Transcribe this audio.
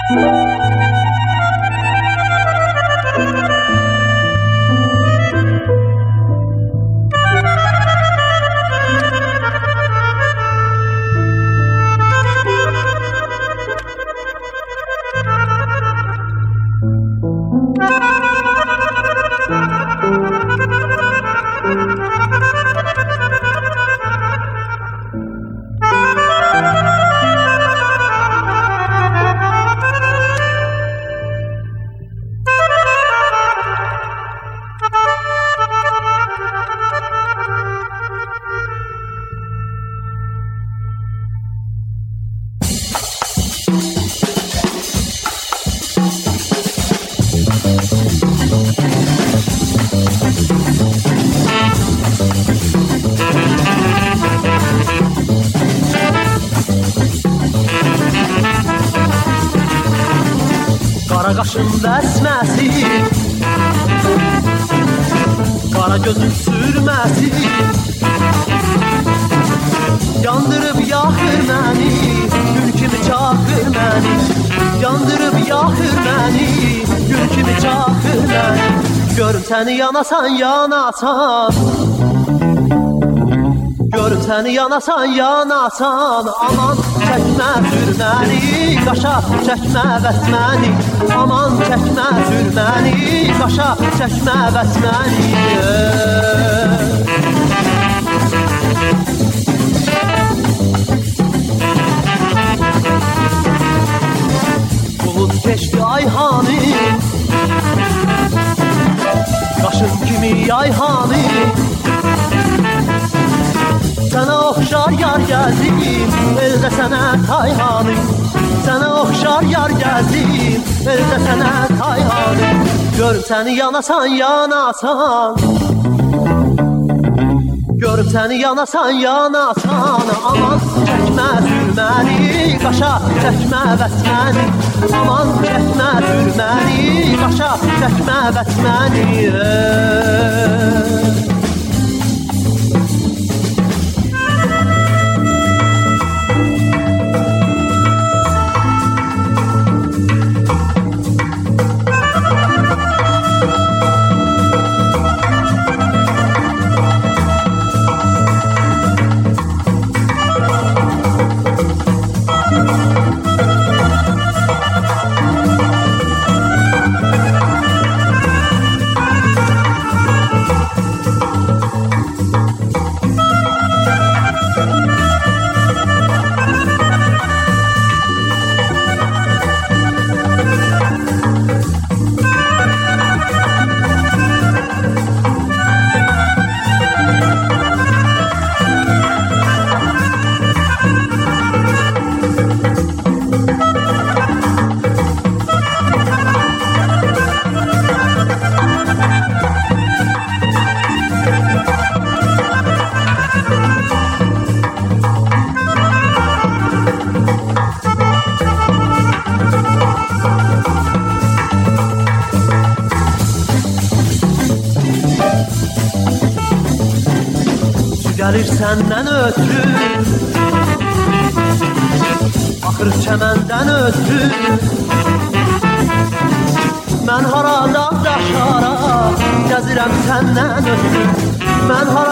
Qara qaşın vəsməsi, qara gözün sürməsi yandırıb yaxır məni, gül kimi çaxır məni. Yandırıb yaxır məni, gül kimi çaxır məni. Görüm səni yanasan, yanasan. Görüm səni yanasan, yanasan. Aman çəkmə sürməni, qaşa çəkmə vəsməni. Aman çəkmə sürməni, qaşa çəkmə vəsməni. Bulut keçdi ayhanı, qaşın kimi yayhanı. Sənə oxşar yar gəldim, eldə sənə tayhanı. Sənə oxşar yar gəldim, eldə sənə tayhanı. Görüm səni yanasan, yanasan. Görüm səni yanasan, yanasan. Aman çəkmə sürməni, qaşa çəkmə vəsməni. Aman çəkmə sürməni, qaşa çəkmə vəsməni. Gəlir səndən ötürü, axır çəməndən ötürü. Mən haradan daşara, gəzirəm səndən ötürü. Mən